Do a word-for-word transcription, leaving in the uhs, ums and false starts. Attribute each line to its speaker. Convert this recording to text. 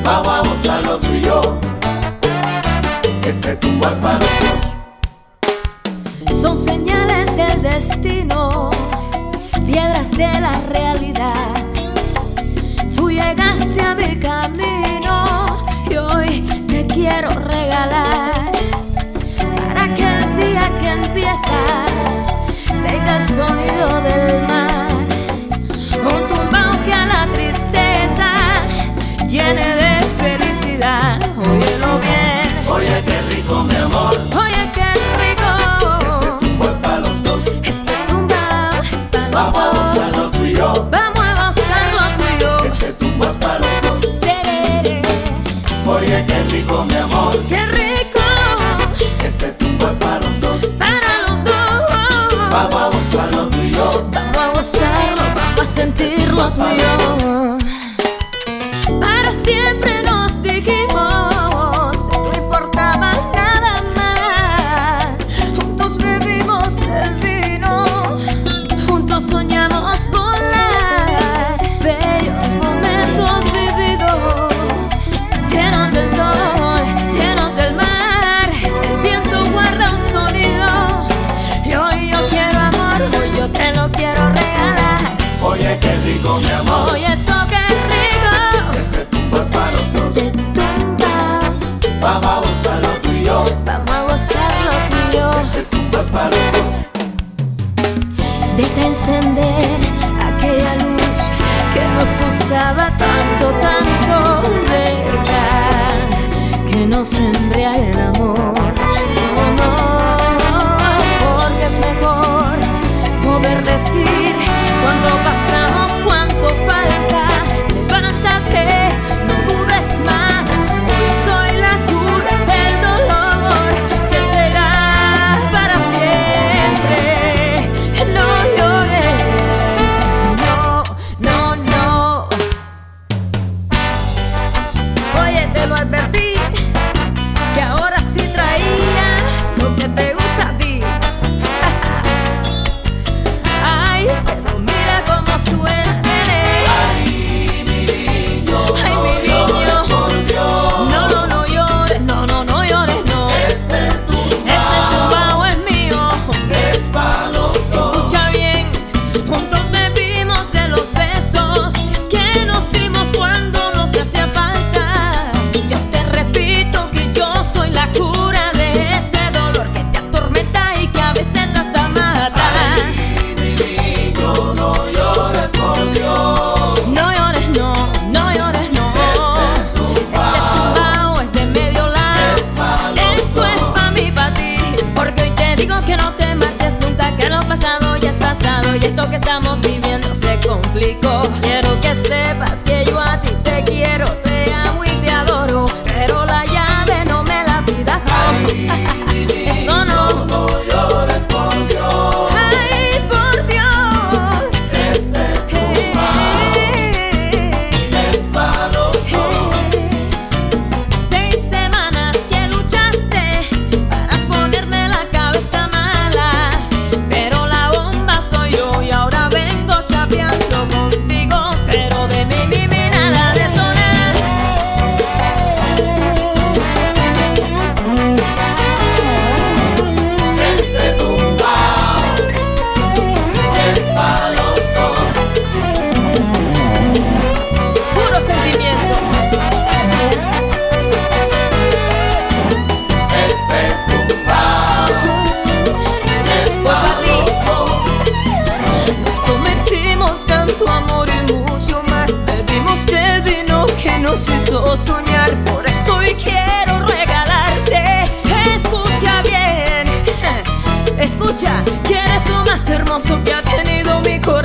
Speaker 1: Vamos a gozarlo tú y yo. Este tumba es para los dos.
Speaker 2: Son señales del destino, piedras de la realidad. Tú llegaste a mi camino y hoy te quiero regalar, para que el día que empieza tenga el sonido del mar. Un tumbao que a la tristeza llene de felicidad. Óyelo bien.
Speaker 1: Oye, qué rico, mi amor.
Speaker 2: Oye, qué rico.
Speaker 1: Este tumba es para los dos.
Speaker 2: Este tumbao es para los
Speaker 1: Vamos a
Speaker 2: dos.
Speaker 1: gozarlo tú y yo.
Speaker 2: Vamos a gozarlo tú y yo.
Speaker 1: Este tumba es para los dos.
Speaker 2: Serere.
Speaker 1: Oye, qué rico, mi amor.
Speaker 2: Qué rico.
Speaker 1: Este tumba es para los dos.
Speaker 2: Para los dos.
Speaker 1: Vamos a gozarlo tú y yo.
Speaker 2: Vamos a gozarlo, vamos a sentirlo tú y yo. Para siempre nos dijimos, no importaba nada más. Juntos bebimos el vino, juntos soñamos volar. Bellos momentos vividos, llenos del sol, llenos del mar. El viento guarda un sonido y hoy yo quiero amor, hoy yo te lo quiero regalar.
Speaker 1: Oye, qué rico, mi amor.
Speaker 2: Hoy esto que rico.
Speaker 1: Este tumba es para los dos.
Speaker 2: Este tumba,
Speaker 1: Vamos a gozarlo tú y yo.
Speaker 2: vamos a gozarlo tú y yo.
Speaker 1: Este tumba es para los dos.
Speaker 2: Deja encender aquella luz que nos costaba tanto, tanto. Deja que nos embriague el amor. No, no, porque es mejor poder decir cuando pasamos cuánto falta. Levántate, no dudes más. Hoy soy la cura del dolor que será para siempre. No llores, no, no, no. Oye, te lo advertí, que ahora sí traía lo que te gusta a ti. Ay, pero mira cómo suena, nene.
Speaker 1: Ay, mi niño,
Speaker 2: Ay,
Speaker 1: no
Speaker 2: mi niño.
Speaker 1: llores, por Dios.
Speaker 2: No, no, no llores, no, no, no llores, no.
Speaker 1: Este tumba
Speaker 2: Ese tumbao es mío.
Speaker 1: es para los dos.
Speaker 2: Escucha bien, juntos bebimos de los besos que nos dimos cuando nos hacía falta. Yo te repito que yo soy la cura de este dolor que te atormenta y que a veces hasta mata.
Speaker 1: Ay, mi niño, no llores, por Dios.
Speaker 2: No llores, no, no llores, no. Este tumbao es de medio lado. Esto es pa' mí, pa' ti. Porque hoy te digo que no te marches nunca, que lo pasado ya es pasado y esto que estamos viviendo se complicó. Quiero que sepas que yo a ti te quiero, te amo y te adoro, pero la llave no me la pidas, no. Eso no.
Speaker 1: No llores, por Dios.
Speaker 2: Ay, por Dios.
Speaker 1: Este tumba es para los dos.
Speaker 2: Seis semanas que luchaste para ponerme la cabeza mala, pero la bomba soy yo y ahora vengo chapeando contigo, pero de mí, mí, mí, nada de sonar.
Speaker 1: Este tumba es para los dos.
Speaker 2: Puro sentimiento.
Speaker 1: Este tumba es
Speaker 2: Voy pa'
Speaker 1: para
Speaker 2: ti.
Speaker 1: los dos.
Speaker 2: Nos prometimos tanto amor y mucho más. Bebimos de vino que nos hizo soñar. Por eso hoy quiero regalarte. Escucha bien, escucha, que eres lo más hermoso que ha tenido mi corazón.